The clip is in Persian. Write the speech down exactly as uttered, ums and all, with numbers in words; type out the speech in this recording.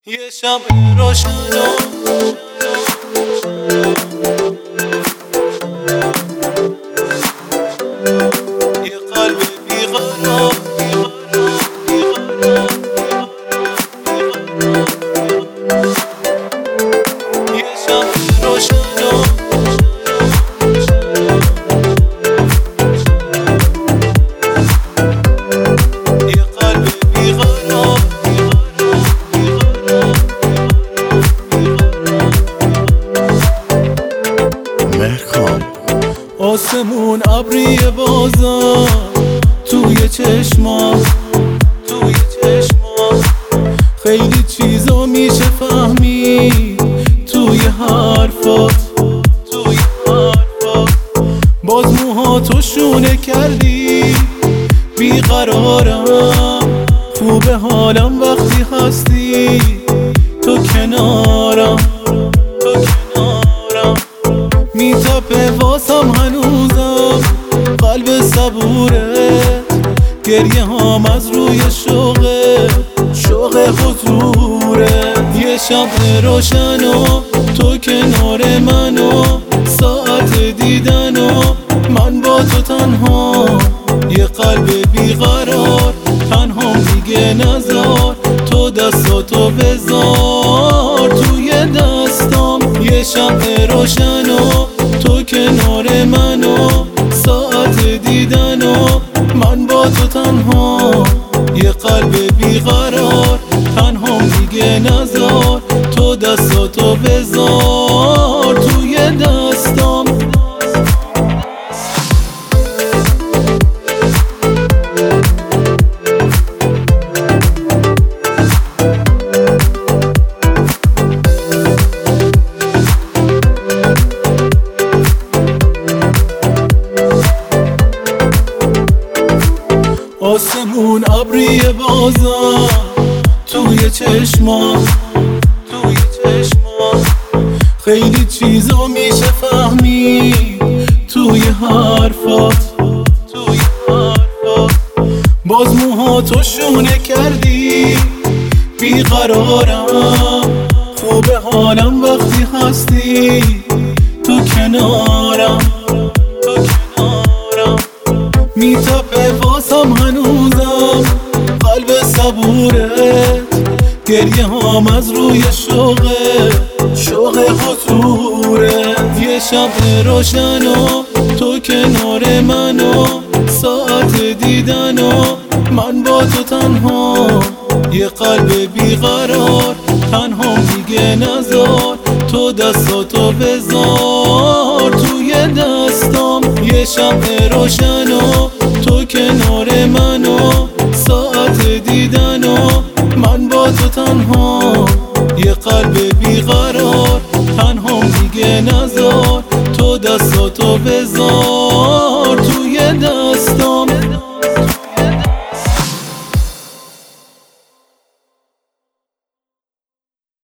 یه شب روشن یه قلب بیقرار یه شب روشن یه قلب بیقرار آسمون ابری بازار توی چشما توی چشما خیلی چیزا میشه فهمید توی حرفات توی حرفات باز موهاتو شونه کردی بیقرارم خوبه حالم وقتی هستی تو کنارم تو کنارم میتپه واسم هنوزم قلب صبوره گریه هام از روی شوقه شوق حضوره یه شب روشن و تو کنار منو ساعت دیدن و من با تو تنها یه قلب بیقرار تنها میگه نزار تو دستاتو بذار توی دستام یه شب روشن و تو کنار منو ساعت دیدن و من با تو تنها یه قلب بیقرار تنها میگه نزار تو دستاتو بذار توی دستام آسمون ابری بازار توی چشما توی چشما خیلی چیزا میشه فهمید توی حرفات توی حرفات باز موهاتو شونه کردی بیقرارم خوبه حالم وقتی هستی تو کنارم تو کنارم میتپه واسم هنوزم قلب صبوره گریه هام از روی شوقه شوق حضوره یه شب روشن و تو کنار منو ساعت دیدن و من با تو تنها یه قلب بیقرار تنها میگه نزار تو دستاتو بذار توی دستام یه شب روشن و تو کنار منو ساعت دیدن و من با تو تنها یه قلب بیقرار تنها میگه نزار تو دستاتو بذار